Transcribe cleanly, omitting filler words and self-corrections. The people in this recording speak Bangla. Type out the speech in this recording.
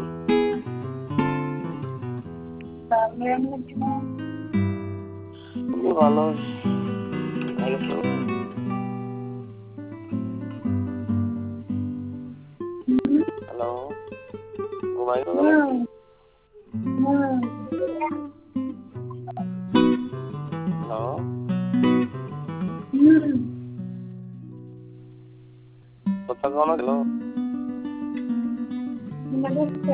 ভালো ভালো তো। হ্যালো, ঘুমাই গেল নাকি? হ্যালো, কথা কনো গেল?